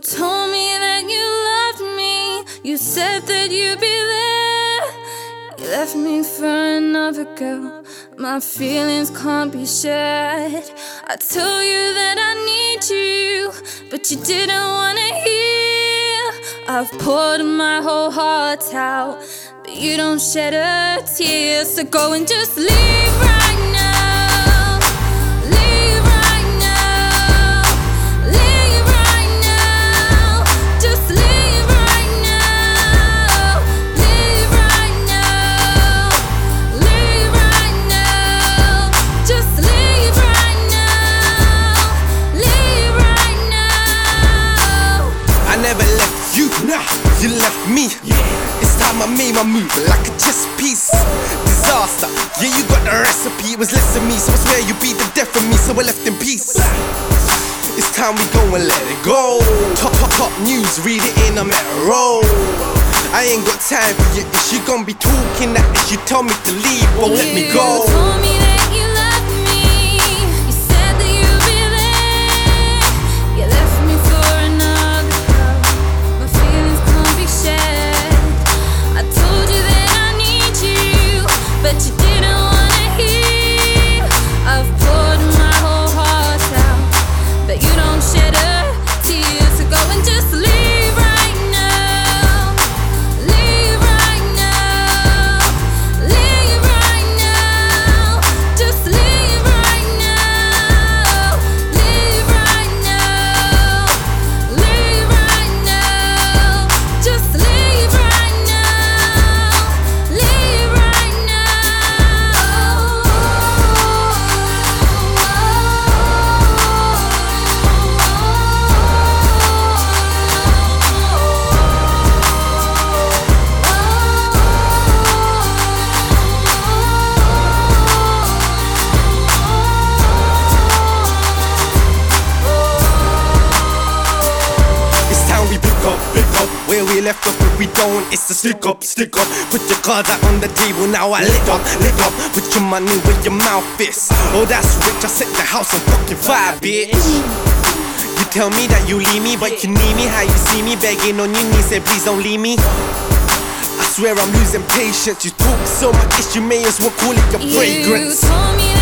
told me that you loved me. You said that you'd be there. You left me for another girl. My feelings can't be shared. I told you that I need you, but you didn't wanna hear. I've poured my whole heart out, but you don't shed a tear. So go and just leave right now. Leave right now. Leave right now. Just leave right now. Leave right now. Leave right now. Just leave right now. Leave right now. I never left you, nah, you left me. It's time I made my move like a chess piece. Disaster, yeah, you got the recipe. It was less of me, so I swear you beat the death of me, so I left in peace. It's time we go and let it go. Top news, read it in a metro. I ain't got time for you. If you gon' be talking that, if you tell me to leave, won't let me go. You told me that you loved me. You said that you'd be there. You left me for another girl. My feelings can't be shared. I told you that I need you, but you didn't wanna hear. I've poured my whole heart out, but you don't shed a tear. So go and just leave right now. Leave right now. Leave right now. Just leave right now. Leave right now. Leave right now. Just leave right now. Leave right It's time we pick up where we left off. If we don't, it's a stick up. Put your cards out on the table, now I lick up. Put your money where your mouth is. Oh, that's rich, I set the house on fucking fire, bitch. You tell me that you leave me, but you need me. How you see me begging on your knees, say please don't leave me. I swear I'm losing patience. You talk so much, you may as well call it your fragrance. You told me